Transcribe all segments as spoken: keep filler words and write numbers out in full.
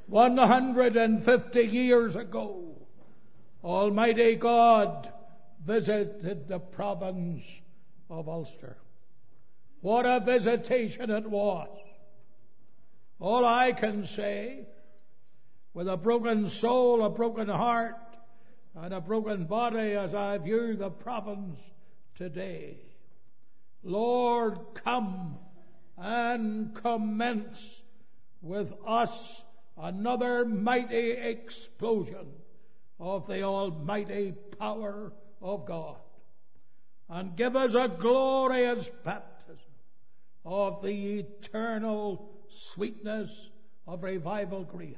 one hundred fifty years ago, Almighty God visited the province of Ulster. What a visitation it was. All I can say, with a broken soul, a broken heart, and a broken body as I view the province today, Lord, come and commence with us another mighty explosion of the almighty power of God, and give us a glorious baptism of the eternal sweetness of revival grace.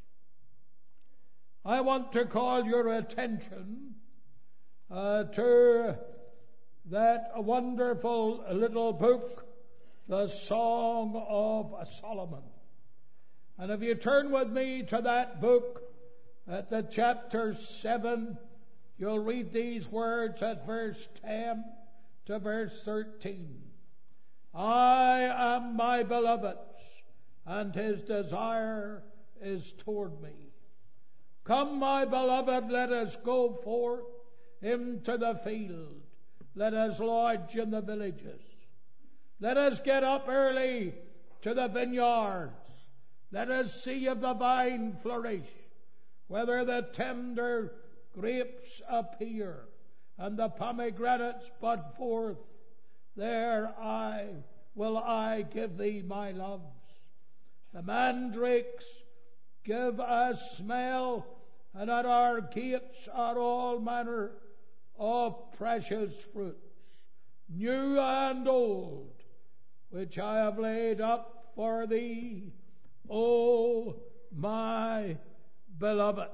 I want to call your attention uh, to that wonderful little book, The Song of Solomon. And if you turn with me to that book at the chapter seven, you'll read these words at verse ten to verse thirteen. I am my beloved's, and his desire is toward me. Come, my beloved, let us go forth into the field. Let us lodge in the villages. Let us get up early to the vineyards. Let us see if the vine flourish, whether the tender grapes appear, and the pomegranates bud forth. There I will I give thee my loves. The mandrakes give a smell, and at our gates are all manner of precious fruits, new and old, which I have laid up for thee, O my beloved.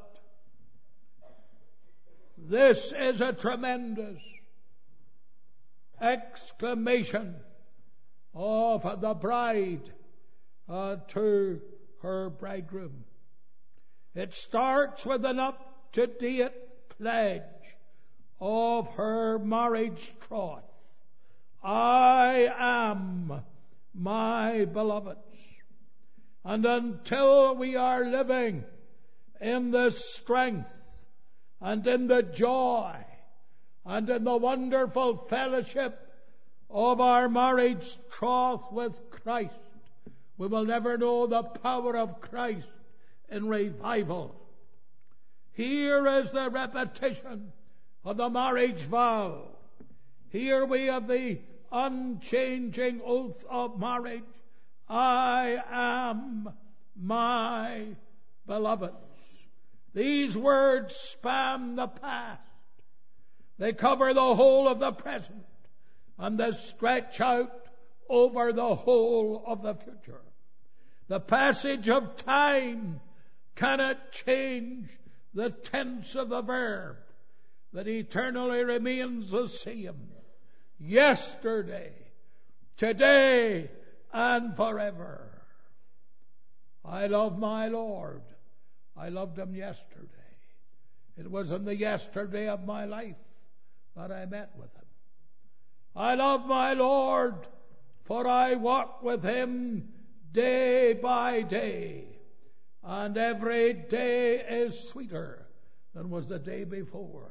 This is a tremendous exclamation of the bride uh, to her bridegroom. It starts with an up-to-date pledge of her marriage troth. I am my beloved's. And until we are living in the strength and in the joy and in the wonderful fellowship of our marriage troth with Christ, we will never know the power of Christ in revival. Here is the repetition of the marriage vow. Here we have the unchanging oath of marriage. I am my beloved's. These words span the past. They cover the whole of the present, and they stretch out over the whole of the future. The passage of time cannot change the tense of the verb that eternally remains the same. Yesterday, today, and forever. I love my Lord. I loved him yesterday. It was in the yesterday of my life that I met with him. I love my Lord, for I walk with him day by day, and every day is sweeter than was the day before.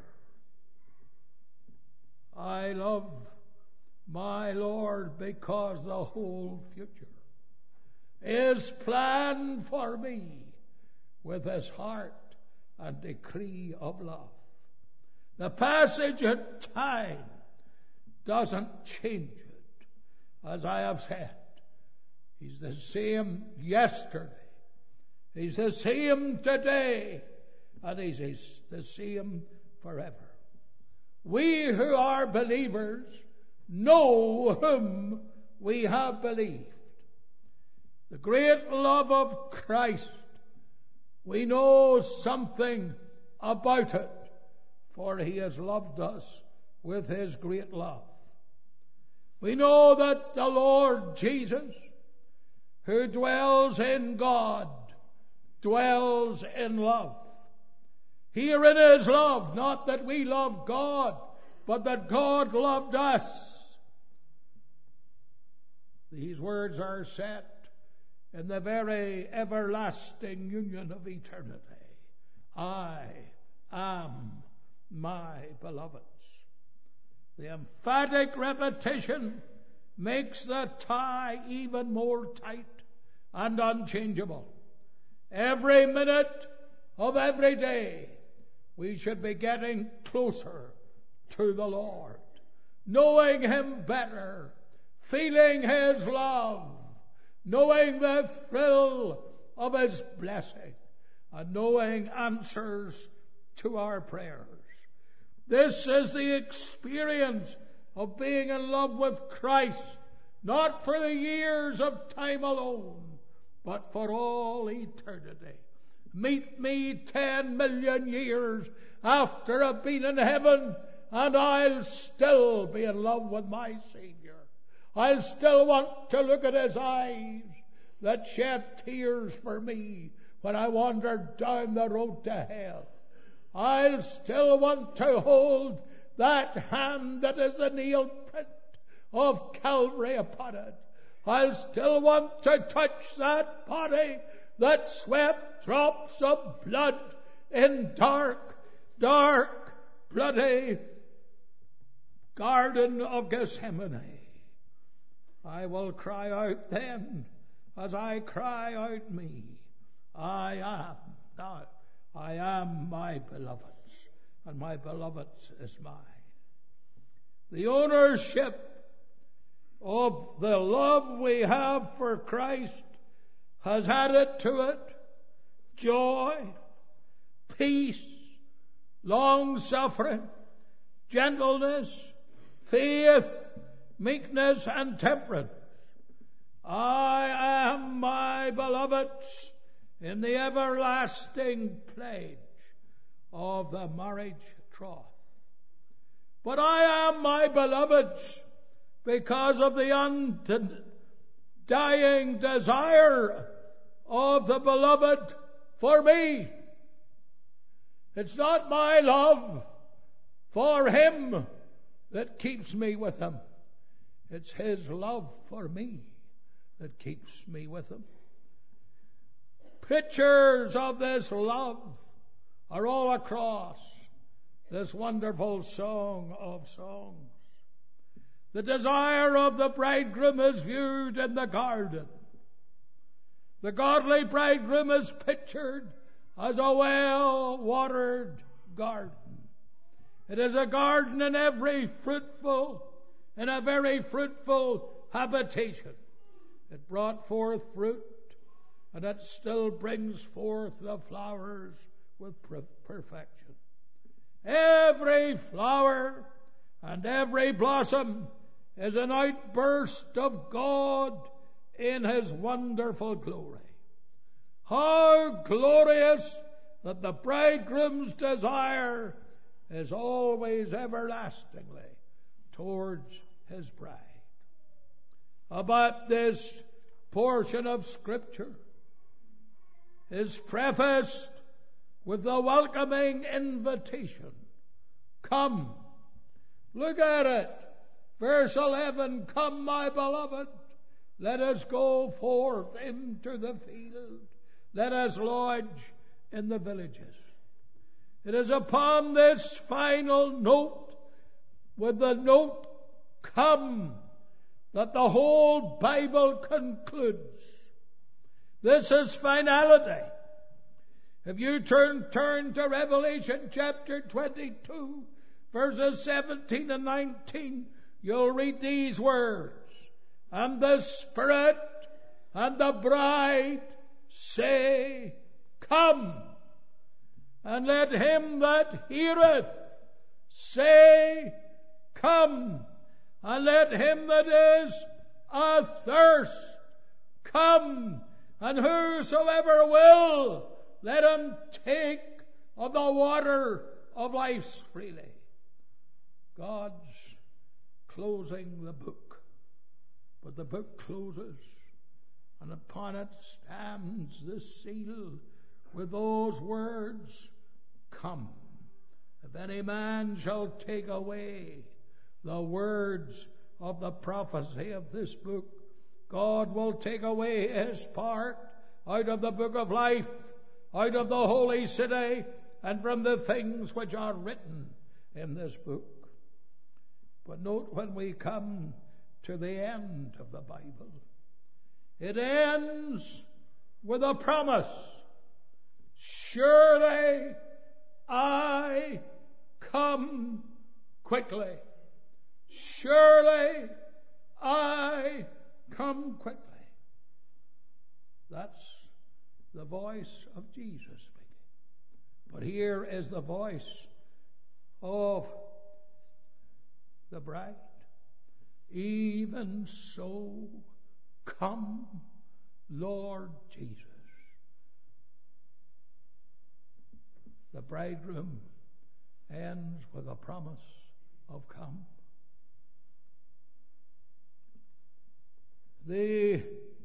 I love my Lord because the whole future is planned for me with his heart and decree of love. The passage of time doesn't change it. As I have said, he's the same yesterday, he's the same today, and he's the same forever. We who are believers know whom we have believed. The great love of Christ, we know something about it, for he has loved us with his great love. We know that the Lord Jesus, who dwells in God, dwells in love. Herein is love, not that we love God, but that God loved us. These words are set in the very everlasting union of eternity. I am my beloved's. The emphatic repetition makes the tie even more tight and unchangeable. Every minute of every day, we should be getting closer to the Lord, knowing Him better, feeling His love, knowing the thrill of His blessing, and knowing answers to our prayers. This is the experience of being in love with Christ, not for the years of time alone, but for all eternity. Meet me ten million years after I've been in heaven, and I'll still be in love with my Savior. I'll still want to look at His eyes that shed tears for me when I wandered down the road to hell. I'll still want to hold that hand that is the nail print of Calvary upon it. I'll still want to touch that body that sweat drops of blood in dark, dark, bloody Garden of Gethsemane. I will cry out then, as I cry out me, I am not. I am my beloved's, and my beloved's is mine. The ownership of the love we have for Christ has added to it joy, peace, long-suffering, gentleness, faith, meekness, and temperance. I am my beloved's in the everlasting pledge of the marriage troth. But I am my beloved's because of the undying desire of the beloved for me. It's not my love for Him that keeps me with Him. It's His love for me that keeps me with Him. Pictures of this love are all across this wonderful song of songs. The desire of the bridegroom is viewed in the garden. The godly bridegroom is pictured as a well-watered garden. It is a garden in every fruitful, in a very fruitful habitation. It brought forth fruit, and it still brings forth the flowers with perfection. Every flower and every blossom is an outburst of God in His wonderful glory. How glorious that the bridegroom's desire is always everlastingly towards his bride. About this portion of Scripture is prefaced with the welcoming invitation. Come. Look at it. Verse eleven, come, my beloved, let us go forth into the field. Let us lodge in the villages. It is upon this final note, with the note, come, that the whole Bible concludes. This is finality. If you turn, turn to Revelation chapter twenty-two, verses seventeen and nineteen, you'll read these words. And the Spirit and the bride say, come. And let him that heareth say, come. And let him that is athirst come. And whosoever will, let him take of the water of life freely. God's closing the book. But the book closes, and upon it stands the seal with those words, come. If any man shall take away the words of the prophecy of this book, God will take away his part out of the book of life, out of the holy city, and from the things which are written in this book. But note, when we come to the end of the Bible, it ends with a promise. Surely I come quickly. Surely I come quickly. That's the voice of Jesus speaking. But here is the voice of the bride. Even so, come, Lord Jesus. The bridegroom ends with a promise of come. The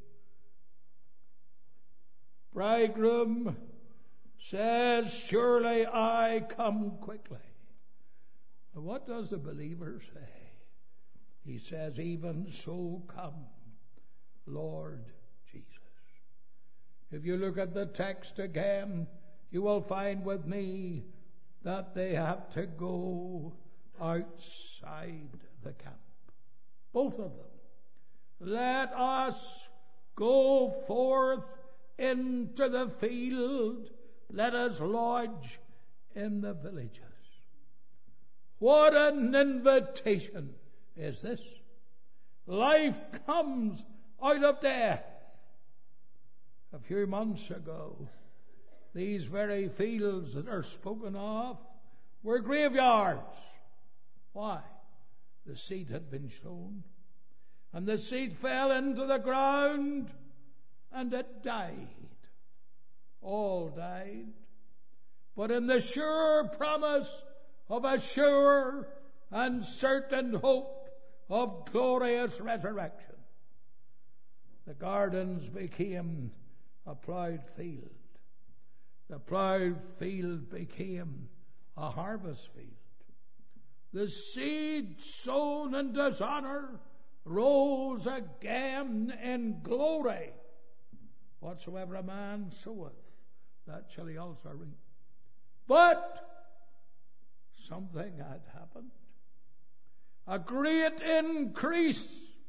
bridegroom says, surely I come quickly. And what does the believer say? He says, even so come, Lord Jesus. If you look at the text again, you will find with me that they have to go outside the camp. Both of them. Let us go forth into the field. Let us lodge in the villages. What an invitation is this? Life comes out of death. A few months ago, these very fields that are spoken of were graveyards. Why? The seed had been sown, and the seed fell into the ground, and it died. All died. But in the sure promise of a sure and certain hope of glorious resurrection, the gardens became a ploughed field. The ploughed field became a harvest field. The seed sown in dishonor rose again in glory. Whatsoever a man soweth, that shall he also reap. But something had happened. A great increase,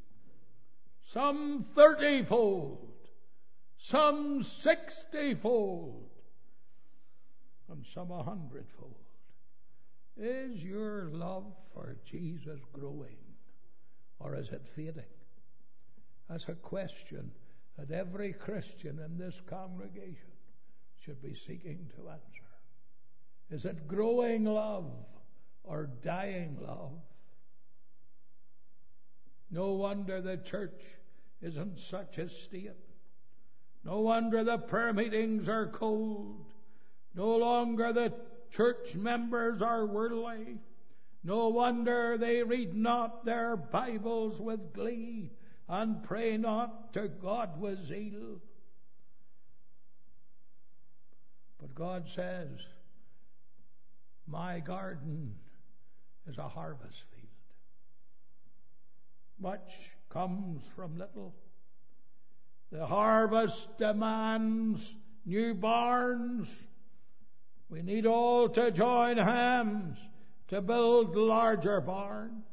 some thirtyfold, some sixtyfold, and some a hundredfold. Is your love for Jesus growing, or is it fading? That's a question that every Christian in this congregation should be seeking to answer. Is it growing love or dying love? No wonder the church is in such a state. No wonder the prayer meetings are cold. No longer the church members are worldly. No wonder they read not their Bibles with glee and pray not to God with zeal. But God says, my garden is a harvest field. Much comes from little. The harvest demands new barns. We need all to join hands to build larger barns.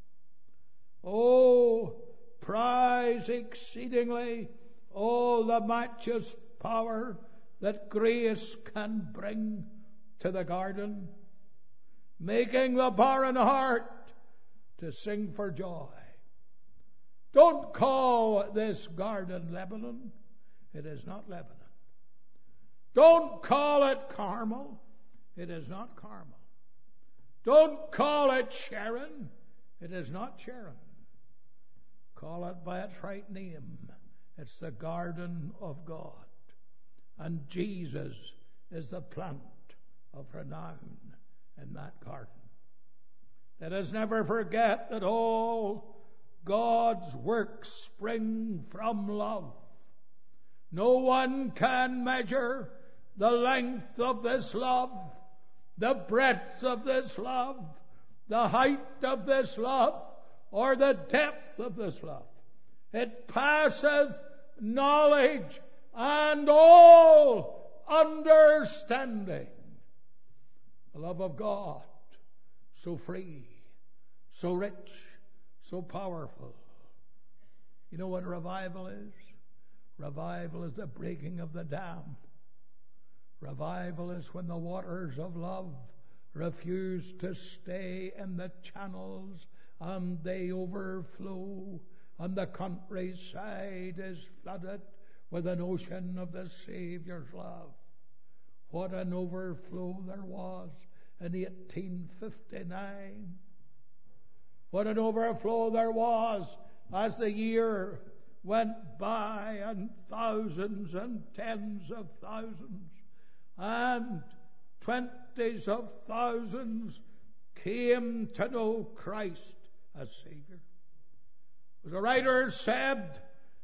Oh, prize exceedingly all the matchless power that grace can bring to the garden, making the barren heart to sing for joy. Don't call this garden Lebanon. It is not Lebanon. Don't call it Carmel. It is not Carmel. Don't call it Sharon. It is not Sharon. Call it by its right name. It's the garden of God. And Jesus is the plant of renown in that garden. Let us never forget that all God's works spring from love. No one can measure the length of this love, the breadth of this love, the height of this love, or the depth of this love. It passeth knowledge and all understanding. The love of God, so free, so rich, so powerful. You know what revival is? Revival is the breaking of the dam. Revival is when the waters of love refuse to stay in the channels and they overflow, and the countryside is flooded with an ocean of the Saviour's love. What an overflow there was in eighteen fifty-nine. What an overflow there was as the year went by, and thousands and tens of thousands and twenties of thousands came to know Christ as Savior. As a writer said,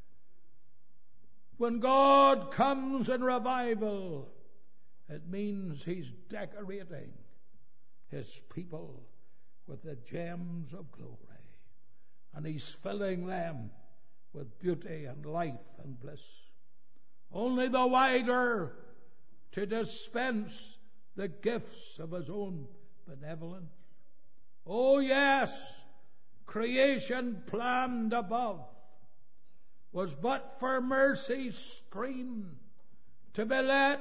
when God comes in revival, it means He's decorating His people with the gems of glory, and He's filling them with beauty and life and bliss. Only the wider to dispense the gifts of His own benevolence. Oh yes, creation planned above was but for mercy's stream to be let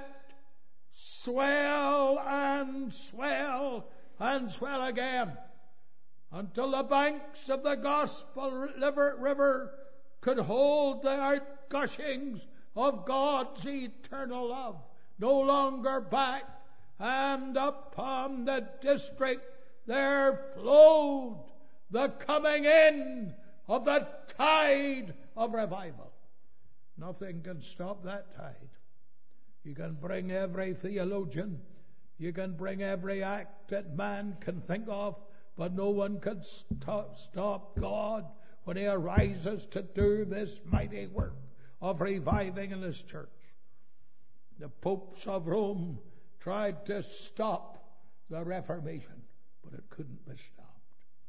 swell and swell and swell again until the banks of the gospel river, river could hold the outgushings of God's eternal love no longer back, and upon the district there flowed the coming in of the tide of revival. Nothing can stop that tide. You can bring every theologian, you can bring every act that man can think of, but no one can stop, stop God when He arises to do this mighty work of reviving in His church. The popes of Rome tried to stop the Reformation, but it couldn't be stopped.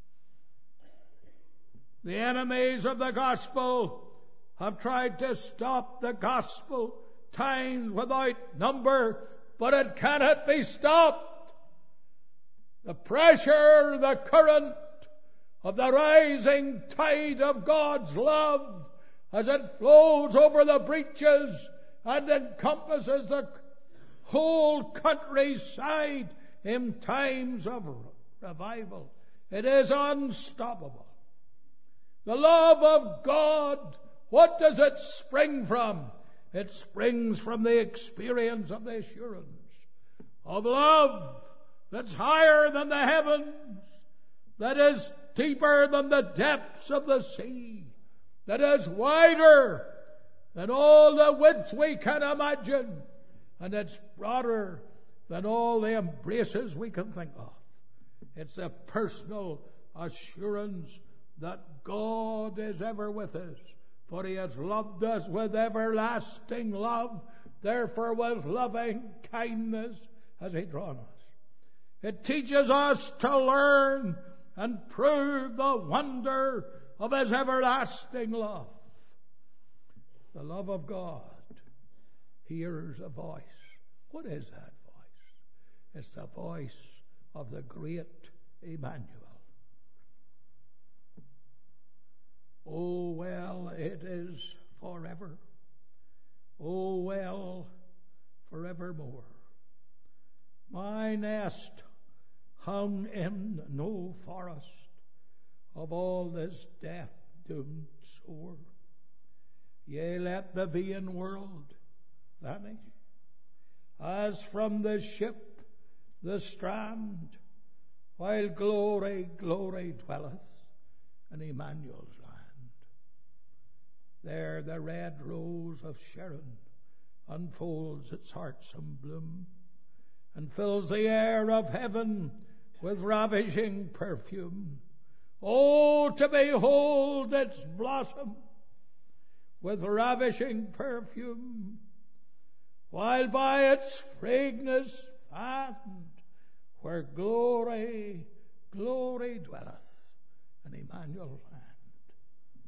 The enemies of the gospel have tried to stop the gospel times without number, but it cannot be stopped. The pressure, the current of the rising tide of God's love as it flows over the breaches and encompasses the whole countryside in times of revival. It is unstoppable. The love of God, what does it spring from? It springs from the experience of the assurance of love that's higher than the heavens, that is deeper than the depths of the sea, that is wider than all the width we can imagine, and it's broader than all the embraces we can think of. It's a personal assurance that God is ever with us, for He has loved us with everlasting love, therefore with loving kindness has He drawn us. It teaches us to learn and prove the wonder of His everlasting love. The love of God hears a voice. What is that voice? It's the voice of the great Emmanuel. Oh, well, it is forever. Oh, well, forevermore. My nest hung in no forest of all this death-doomed shore. Yea, let the vain world vanish, as from the ship the strand, while glory, glory dwelleth in Emmanuel's land. There the red rose of Sharon unfolds its heartsome bloom, and fills the air of heaven with ravishing perfume. Oh, to behold its blossom with ravishing perfume, while by its fragrance fattened, where glory, glory dwelleth in Emmanuel's land.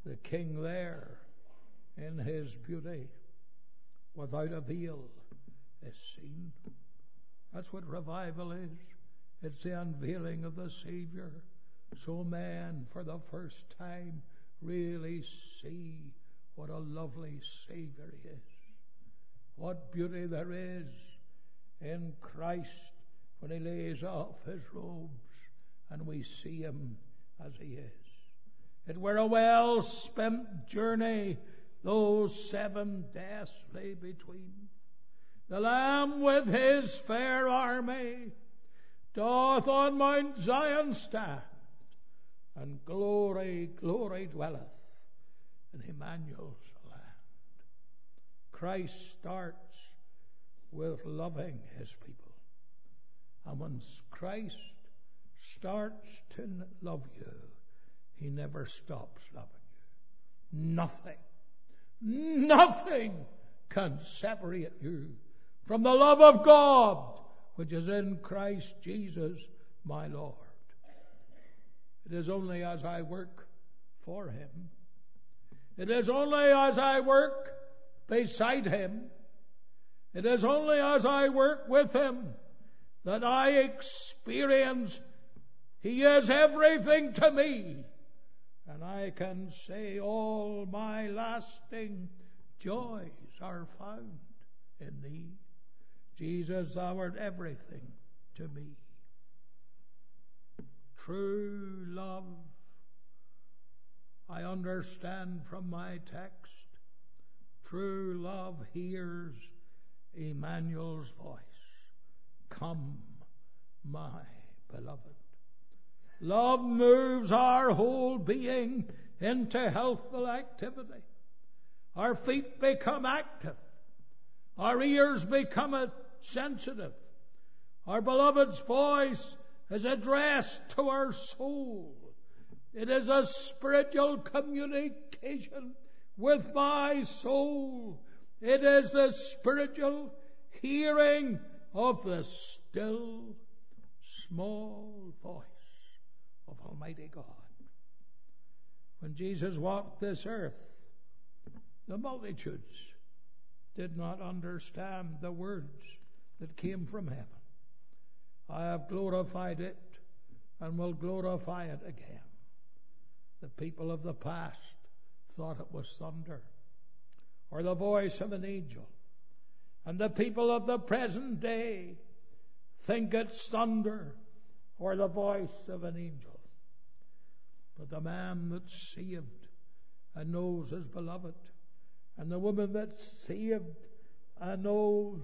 the King there in his beauty, without a veil, is seen. That's what revival is. It's the unveiling of the Savior, so men for the first time really see what a lovely Savior he is. What beauty there is in Christ when he lays off his robes and we see him as he is. It were a well-spent journey those seven deaths lay between. The Lamb with his fair army doth on Mount Zion stand, and glory, glory dwelleth in Emmanuel's land. Christ starts with loving his people. And when Christ starts to love you, he never stops loving you. Nothing, nothing can separate you from the love of God, which is in Christ Jesus my Lord. It is only as I work for him, it is only as I work beside him, it is only as I work with him that I experience he is everything to me, and I can say all my lasting joys are found in thee. Jesus, thou art everything to me. True love, I understand from my text, true love hears Emmanuel's voice. Come, my beloved. Love moves our whole being into healthful activity. Our feet become active. Our ears become sensitive. Our beloved's voice is addressed to our soul. It is a spiritual communication with my soul. It is the spiritual hearing of the still, small voice of Almighty God. When Jesus walked this earth, the multitudes did not understand the words that came from heaven. I have glorified it and will glorify it again. The people of the past thought it was thunder or the voice of an angel. And the people of the present day think it's thunder or the voice of an angel. But the man that's saved and knows his beloved, and the woman that's saved and knows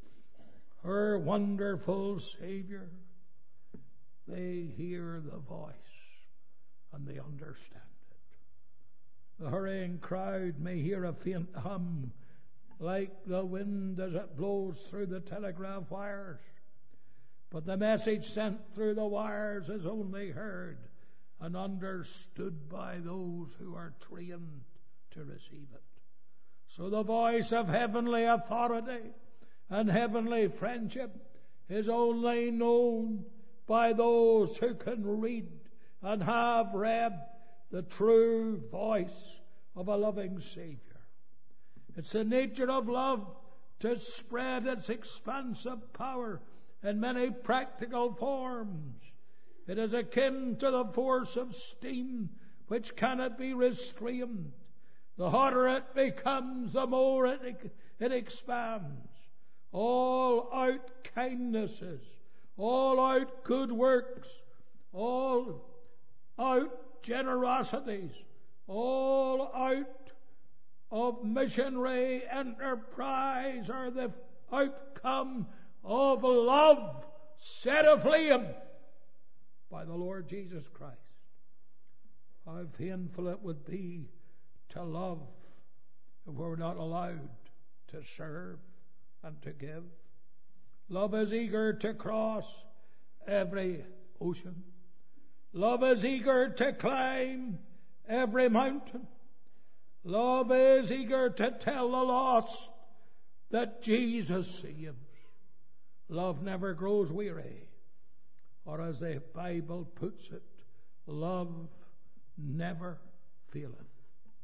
her wonderful Savior, they hear the voice and they understand it. The hurrying crowd may hear a faint hum like the wind as it blows through the telegraph wires, but the message sent through the wires is only heard and understood by those who are trained to receive it. So the voice of heavenly authority and heavenly friendship is only known by those who can read and have read the true voice of a loving Savior. It's the nature of love to spread its expansive power in many practical forms. It is akin to the force of steam which cannot be restrained. The hotter it becomes, the more it, it expands. All out kindnesses, all out good works, all out generosities, all out of missionary enterprise are the outcome of love set aflame by the Lord Jesus Christ. How painful it would be to love if we're not allowed to serve and to give. Love is eager to cross every ocean. Love is eager to climb every mountain. Love is eager to tell the lost that Jesus saves. Love never grows weary, or as the Bible puts it, love never faileth.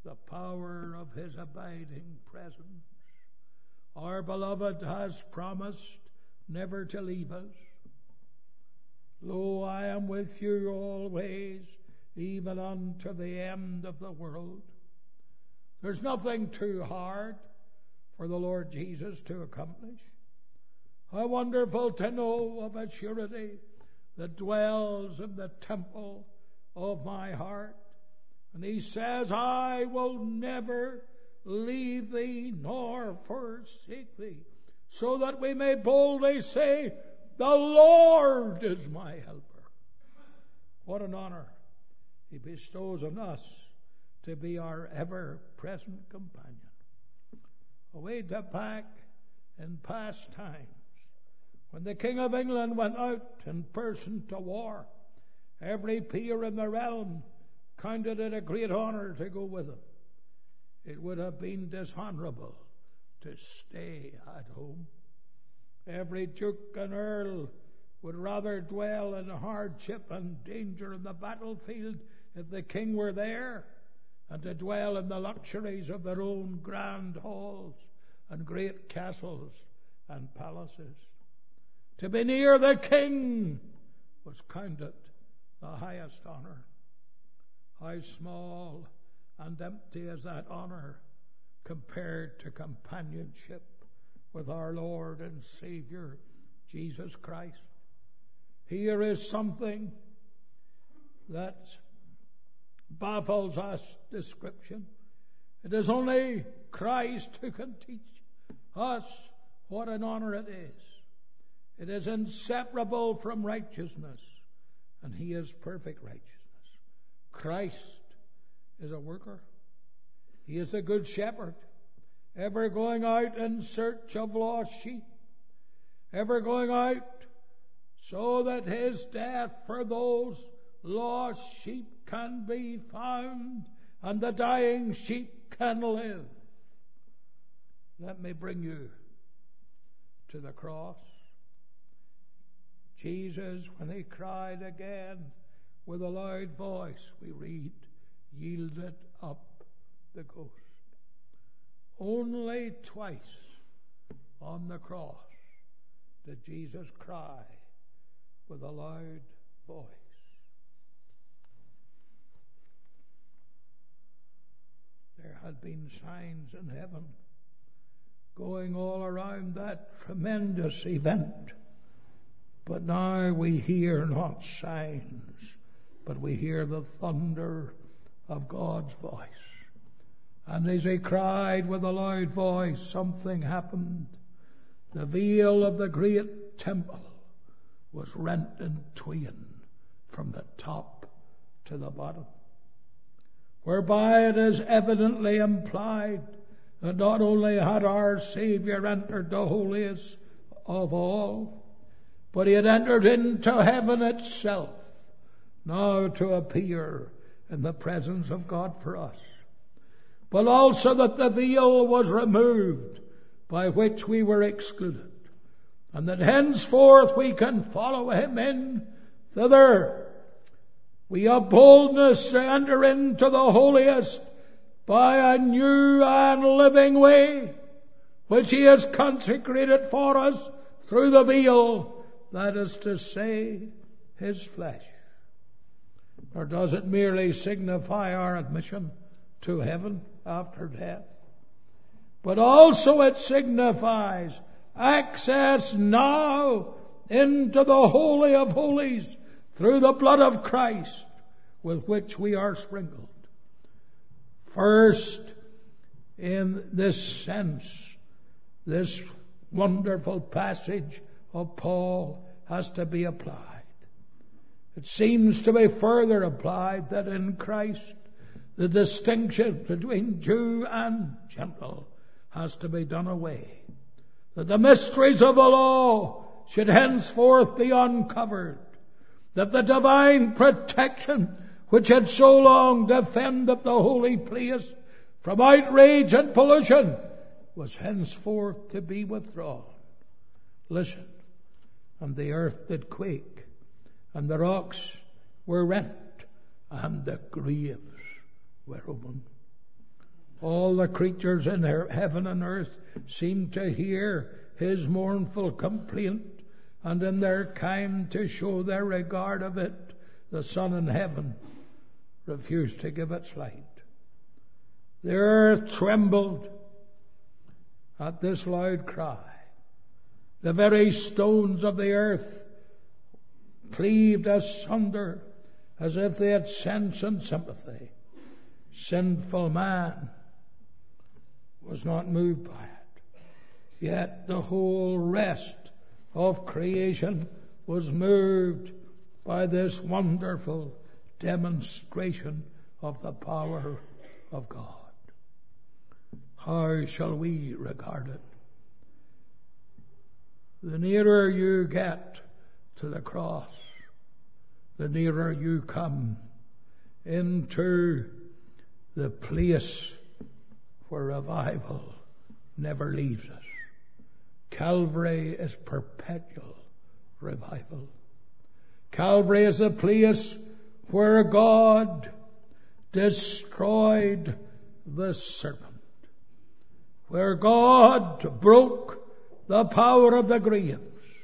the power of his abiding presence. Our beloved has promised never to leave us. Lo, I am with you always, even unto the end of the world. There's nothing too hard for the Lord Jesus to accomplish. How wonderful to know of a surety that dwells in the temple of my heart. And he says, I will never leave thee nor forsake thee, so that we may boldly say, the Lord is my helper. What an honor he bestows on us to be our ever-present companion. Way back in past times, when the King of England went out in person to war, every peer in the realm counted it a great honor to go with him. It would have been dishonorable to stay at home. Every duke and earl would rather dwell in hardship and danger in the battlefield if the king were there, and to dwell in the luxuries of their own grand halls and great castles and palaces. To be near the king was counted the highest honor. How small and empty is that honor compared to companionship with our Lord and Savior Jesus Christ. Here is something that baffles us description. It is only Christ who can teach us what an honor it is. It is inseparable from righteousness, and he is perfect righteousness. Christ is a worker. He is a good shepherd, ever going out in search of lost sheep, ever going out so that his death for those lost sheep can be found and the dying sheep can live. Let me bring you to the cross. Jesus, when he cried again with a loud voice, we read, yielded up the ghost. Only twice on the cross did Jesus cry with a loud voice. There had been signs in heaven going all around that tremendous event. But now we hear not signs, but we hear the thunder of God's voice. And as he cried with a loud voice, something happened. The veil of the great temple was rent in twain from the top to the bottom, whereby it is evidently implied that not only had our Savior entered the holiest of all, but he had entered into heaven itself, now to appear in the presence of God for us. But also that the veil was removed by which we were excluded, and that henceforth we can follow him in thither. We have boldness to enter into the holiest by a new and living way, which he has consecrated for us through the veil, that is to say, his flesh. Or does it merely signify our admission to heaven after death? But also it signifies access now into the Holy of Holies through the blood of Christ with which we are sprinkled. First, in this sense, this wonderful passage of Paul has to be applied. It seems to be further applied that in Christ the distinction between Jew and Gentile has to be done away. That the mysteries of the law should henceforth be uncovered. That the divine protection which had so long defended the holy place from outrage and pollution was henceforth to be withdrawn. Listen, and the earth did quake, and the rocks were rent, and the graves were opened. All the creatures in heaven and earth seemed to hear his mournful complaint, and in their kind to show their regard of it, the sun in heaven refused to give its light. The earth trembled at this loud cry. The very stones of the earth cleaved asunder as if they had sense and sympathy. Sinful man was not moved by it. Yet the whole rest of creation was moved by this wonderful demonstration of the power of God. How shall we regard it? The nearer you get to the cross, the nearer you come into the place where revival never leaves us. Calvary is perpetual revival. Calvary is a place where God destroyed the serpent, where God broke the power of the graves,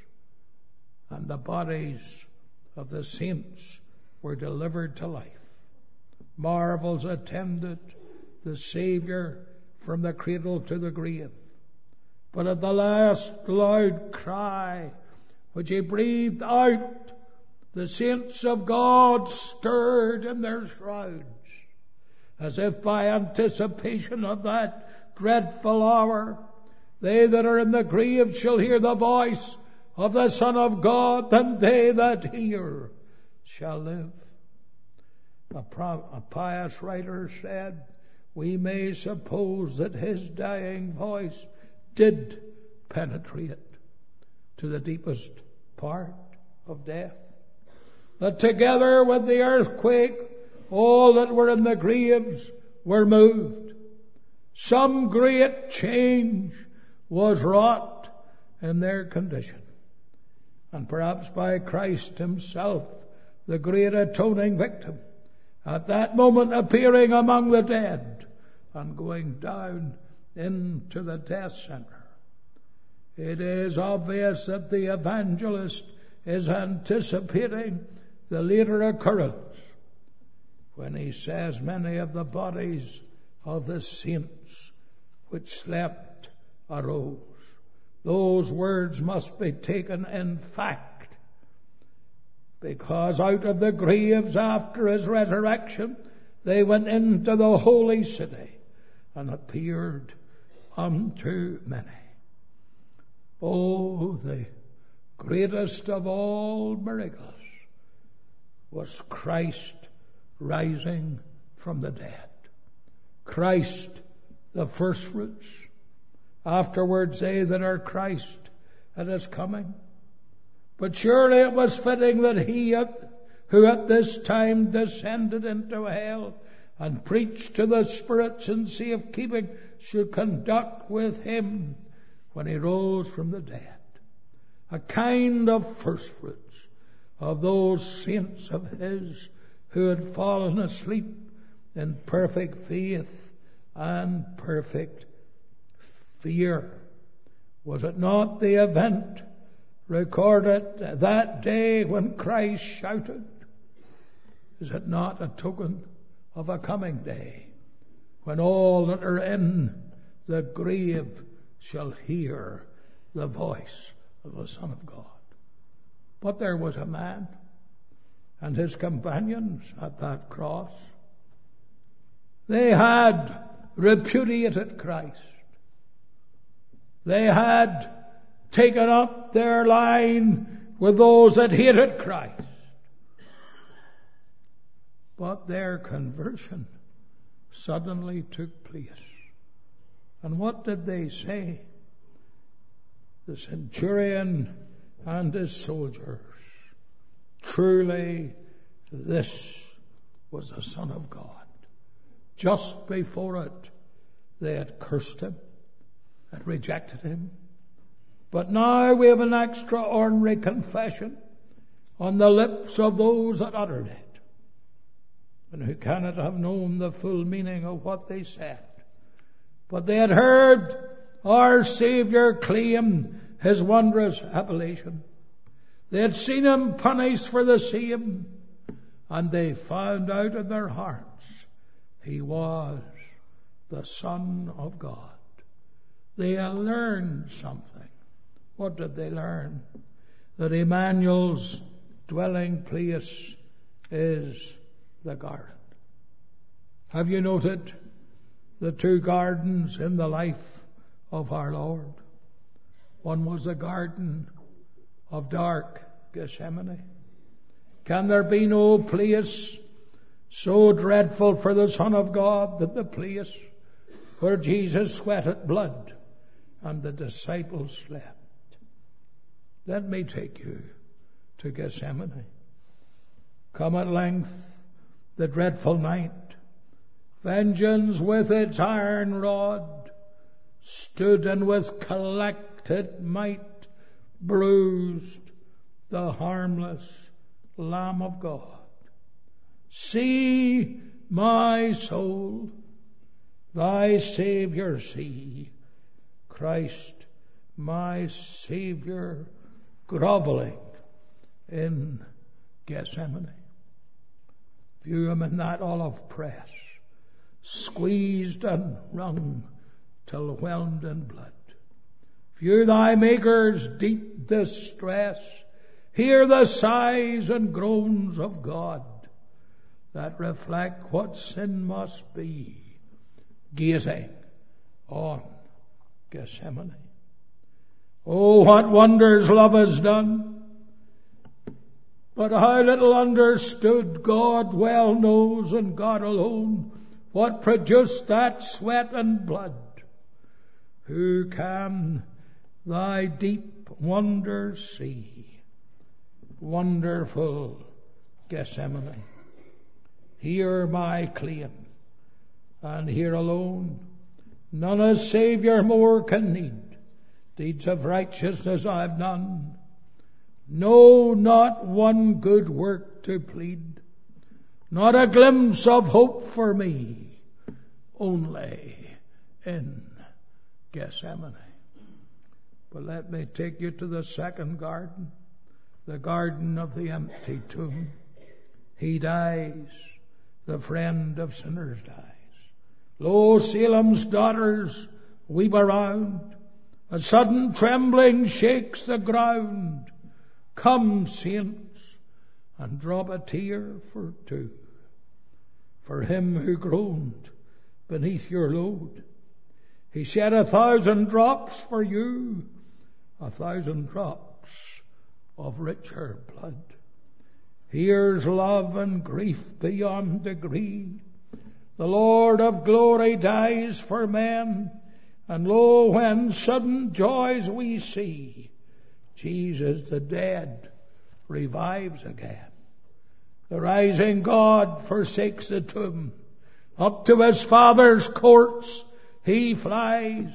and the bodies of the saints were delivered to life. Marvels attended the Saviour from the cradle to the grave. But at the last loud cry which he breathed out, the saints of God stirred in their shrouds, as if by anticipation of that dreadful hour. They that are in the grave shall hear the voice of the Son of God, and they that hear shall live. A, pro- a pious writer said, we may suppose that his dying voice did penetrate to the deepest part of death. That together with the earthquake, all that were in the graves were moved. Some great change was wrought in their condition. And perhaps by Christ himself, the great atoning victim, at that moment appearing among the dead and going down into the death center. It is obvious that the evangelist is anticipating the later occurrence when he says many of the bodies of the saints which slept arose. Those words must be taken in fact, because out of the graves after his resurrection they went into the holy city and appeared unto many. Oh, the greatest of all miracles was Christ rising from the dead. Christ, the firstfruits. Afterwards, they that are Christ at his coming. But surely it was fitting that he who at this time descended into hell and preached to the spirits in safekeeping should conduct with him when he rose from the dead a kind of firstfruits of those saints of his who had fallen asleep in perfect faith and perfect fear. Was it not the event recorded that day when Christ shouted? Is it not a token of a coming day when all that are in the grave shall hear the voice of the Son of God? But there was a man and his companions at that cross. They had repudiated Christ. They had taken up their line with those that hated Christ. But their conversion suddenly took place. And what did they say? The centurion and his soldiers, truly this was the Son of God. Just before it, they had cursed him and rejected him. But now we have an extraordinary confession on the lips of those that uttered it, and who cannot have known the full meaning of what they said. But they had heard our Saviour claim his wondrous appellation. They had seen him punished for the same, and they found out in their hearts he was the Son of God. They had learned something. What did they learn? That Emmanuel's dwelling place is the garden. Have you noted the two gardens in the life of our Lord? One was the garden of dark Gethsemane. Can there be no place so dreadful for the Son of God than the place where Jesus sweated blood and the disciples slept? Let me take you to Gethsemane. Come at length the dreadful night. Vengeance with its iron rod stood, and with collected might bruised the harmless Lamb of God. See, my soul, thy Saviour see, Christ, my Saviour, grovelling in Gethsemane. View him in that olive press, squeezed and wrung till whelmed in blood. View thy Maker's deep distress. Hear the sighs and groans of God that reflect what sin must be, gazing on Gethsemane. Oh, what wonders love has done! But how little understood God well knows, and God alone, what produced that sweat and blood. Who can thy deep wonders see? Wonderful Gethsemane. Hear my claim, and here alone. None a Saviour more can need. Deeds of righteousness I have none. No, not one good work to plead. Not a glimpse of hope for me. Only in Gethsemane. But let me take you to the second garden. The garden of the empty tomb. He dies. The friend of sinners dies. Lo, Salem's daughters weep around. A sudden trembling shakes the ground. Come, saints, and drop a tear for two. For him who groaned beneath your load. He shed a thousand drops for you. A thousand drops of richer blood. Here's love and grief beyond degree. The Lord of glory dies for men. And lo, when sudden joys we see, Jesus the dead revives again. The rising God forsakes the tomb. Up to his Father's courts he flies.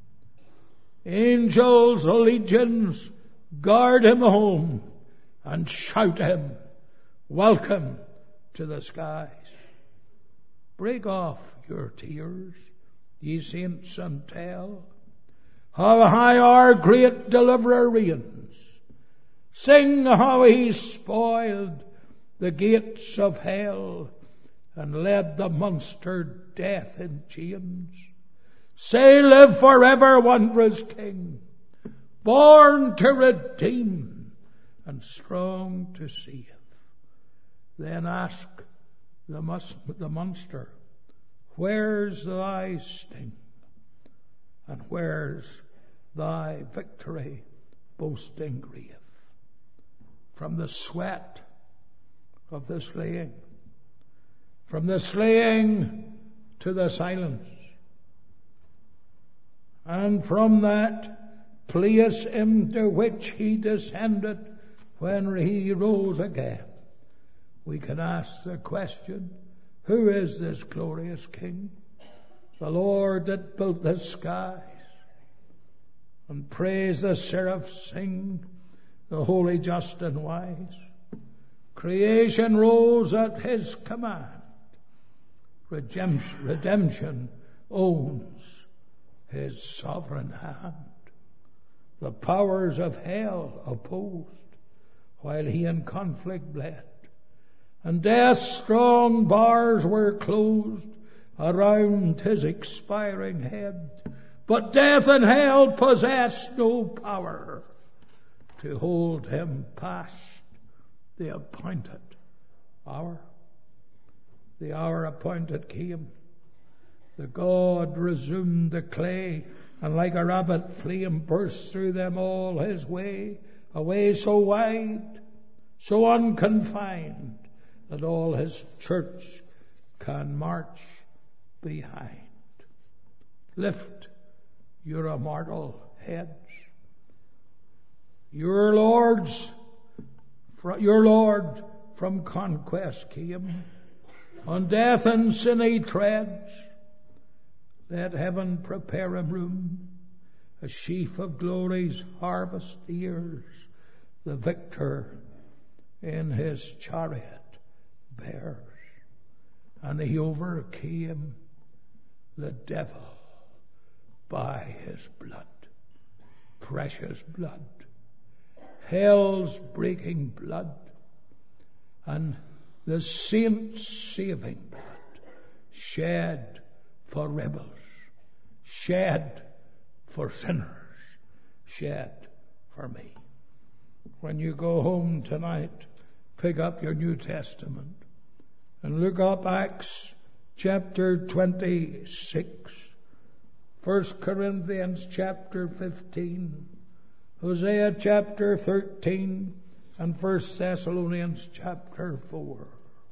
Angels, legions, guard him home and shout him welcome to the skies. Break off your tears, ye saints, and tell how high our great deliverer reigns. Sing how he spoiled the gates of hell and led the monster death in chains. Say, live forever, wondrous King, born to redeem and strong to save. Then ask the, mus- the monster, where's thy sting? And where's thy victory, boasting grave? From the sweat of the slaying, from the slaying to the silence, and from that place into which he descended when he rose again, we can ask the question, who is this glorious King? The Lord that built the skies, and praise the seraphs sing, the holy, just, and wise. Creation rose at his command. Redemption, redemption owns his sovereign hand. The powers of hell opposed, while he in conflict bled. And death's strong bars were closed around his expiring head. But death and hell possessed no power to hold him past the appointed hour. The hour appointed came. The God resumed the clay, and like a rabbit flame burst through them all his way, a way so wide, so unconfined, that all his church can march behind. Lift your immortal heads. Your lords, your Lord from conquest came. On death and sin he treads. Let heaven prepare him room, a sheaf of glory's harvest ears, the victor in his chariot bears. And he overcame the devil by his blood, precious blood, hell's breaking blood, and the saints' saving blood, shed for rebels, shed for sinners, shed for me. When you go home tonight, pick up your New Testament and look up Acts chapter twenty-six, First Corinthians chapter fifteen, Hosea chapter thirteen, and First Thessalonians chapter four.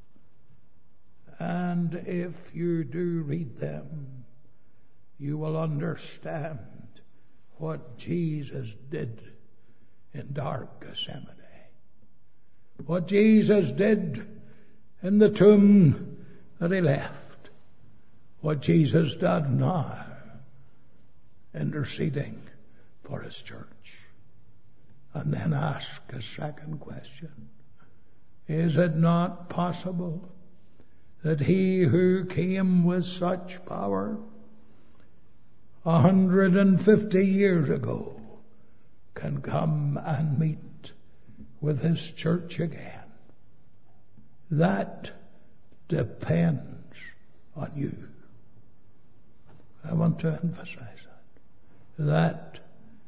And if you do read them, you will understand what Jesus did in dark Gethsemane. What Jesus did in the tomb that he left. What Jesus does now, interceding for his church. And then ask a second question. Is it not possible that he who came with such power a hundred and fifty years ago can come and meet with his church again? That depends on you. I want to emphasize that. That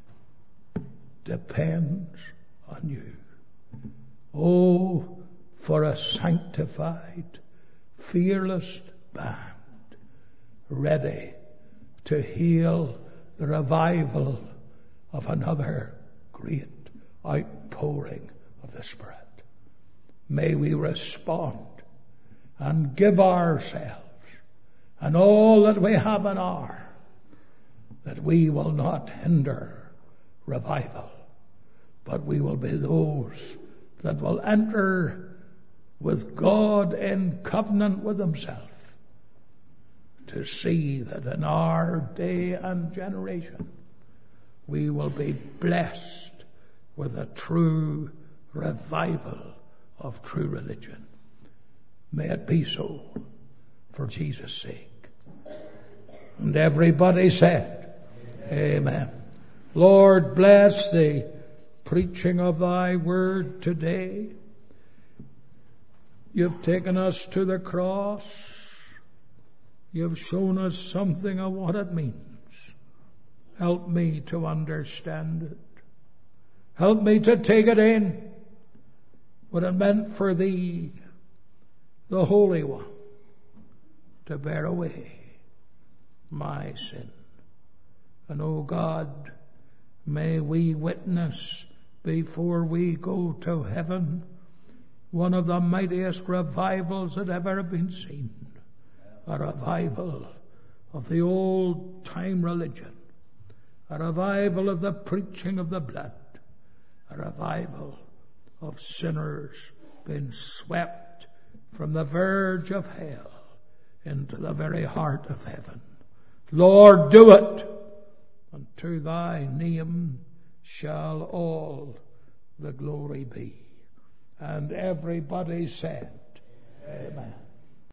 depends on you. Oh, for a sanctified, fearless band, ready to hail the revival of another great outpouring of the Spirit. May we respond and give ourselves and all that we have and are, that we will not hinder revival, but we will be those that will enter with God in covenant with himself to see that in our day and generation we will be blessed with a true revival of true religion. May it be so for Jesus' sake. And everybody said, Amen. Amen. Lord, bless the preaching of thy word today. You've taken us to the cross. You've shown us something of what it means. Help me to understand it. Help me to take it in, what it meant for thee, the Holy One, to bear away my sin. And, O God, may we witness before we go to heaven one of the mightiest revivals that ever have been seen. A revival of the old time religion. A revival of the preaching of the blood. A revival of sinners being swept from the verge of hell into the very heart of heaven. Lord, do it, and to thy name shall all the glory be. And everybody said, Amen.